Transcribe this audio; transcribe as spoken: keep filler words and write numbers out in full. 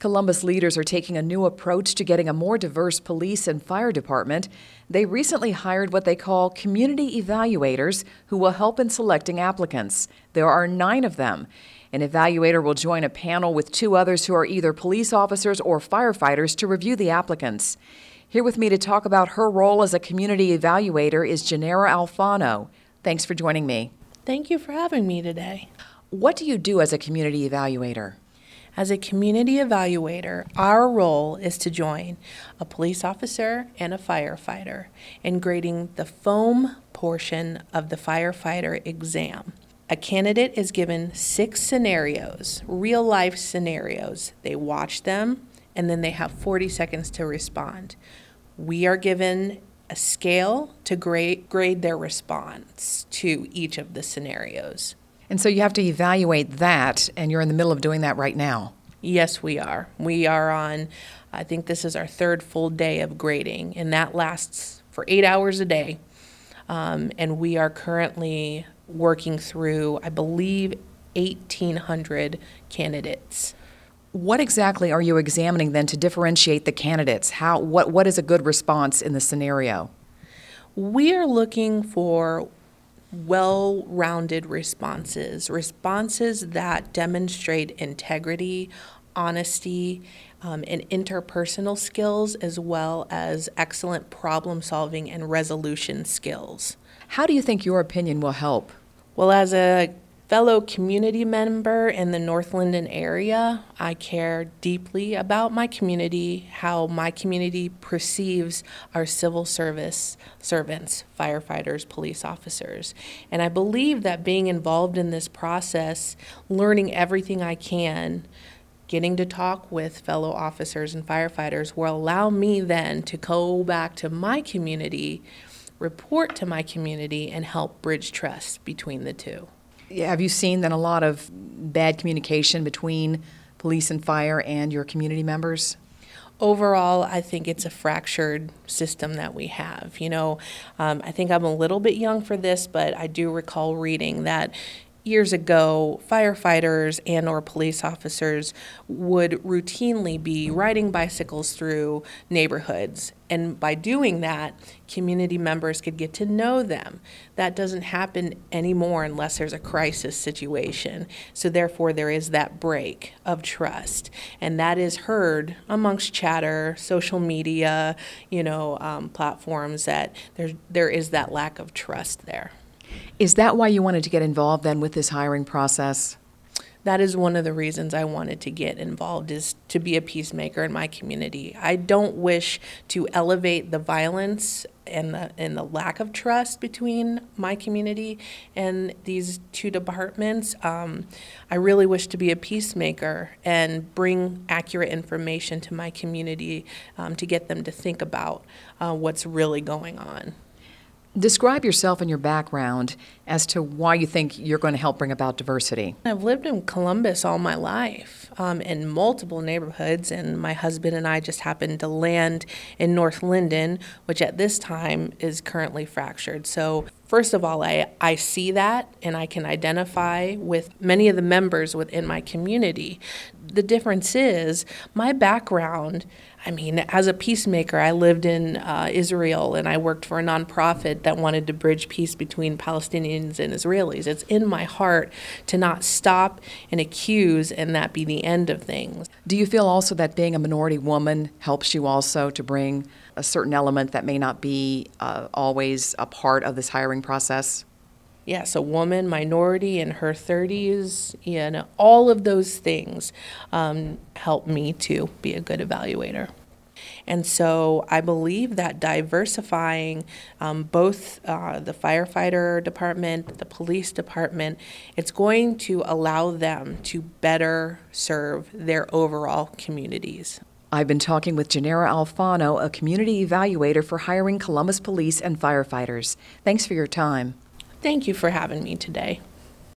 Columbus leaders are taking a new approach to getting a more diverse police and fire department. They recently hired what they call community evaluators who will help in selecting applicants. There are nine of them. An evaluator will join a panel with two others who are either police officers or firefighters to review the applicants. Here with me to talk about her role as a community evaluator is Janera Alfano. Thanks for joining me. Thank you for having me today. What do you do as a community evaluator? As a community evaluator, our role is to join a police officer and a firefighter in grading the foam portion of the firefighter exam. A candidate is given six scenarios, real-life scenarios. They watch them, and then they have forty seconds to respond. We are given a scale to grade, grade their response to each of the scenarios. And so you have to evaluate that, and you're in the middle of doing that right now. Yes, we are. We are on, I think this is our third full day of grading, and that lasts for eight hours a day. Um, and we are currently working through, I believe, eighteen hundred candidates. What exactly are you examining then to differentiate the candidates? How, what, what is a good response in the scenario? We are looking for well-rounded responses, responses that demonstrate integrity, honesty, um, and interpersonal skills, as well as excellent problem-solving and resolution skills. How do you think your opinion will help? Well, as a fellow community member in the North Linden area, I care deeply about my community, how my community perceives our civil service servants, firefighters, police officers. And I believe that being involved in this process, learning everything I can, getting to talk with fellow officers and firefighters will allow me then to go back to my community, report to my community, and help bridge trust between the two. Have you seen then a lot of bad communication between police and fire and your community members? Overall, I think it's a fractured system that we have. You know, um, I think I'm a little bit young for this, but I do recall reading that years ago, firefighters and or police officers would routinely be riding bicycles through neighborhoods. And by doing that, community members could get to know them. That doesn't happen anymore unless there's a crisis situation. So therefore, there is that break of trust. And that is heard amongst chatter, social media, you know, um, platforms that there, there is that lack of trust there. Is that why you wanted to get involved then with this hiring process? That is one of the reasons I wanted to get involved, is to be a peacemaker in my community. I don't wish to elevate the violence and the and the lack of trust between my community and these two departments. Um, I really wish to be a peacemaker and bring accurate information to my community um, to get them to think about uh, what's really going on. Describe yourself and your background as to why you think you're going to help bring about diversity. I've lived in Columbus all my life, um, in multiple neighborhoods, and my husband and I just happened to land in North Linden, which at this time is currently fractured. So first of all, I, I see that, and I can identify with many of the members within my community. The difference is my background. I mean, as a peacemaker, I lived in uh, Israel, and I worked for a nonprofit that wanted to bridge peace between Palestinians and Israelis. It's in my heart to not stop and accuse and that be the end of things. Do you feel also that being a minority woman helps you also to bring a certain element that may not be uh, always a part of this hiring process? Yes, a woman, minority, in her thirties, you know, all of those things um, help me to be a good evaluator. And so I believe that diversifying um, both uh, the firefighter department, the police department, it's going to allow them to better serve their overall communities. I've been talking with Janera Alfano, a community evaluator for hiring Columbus police and firefighters. Thanks for your time. Thank you for having me today.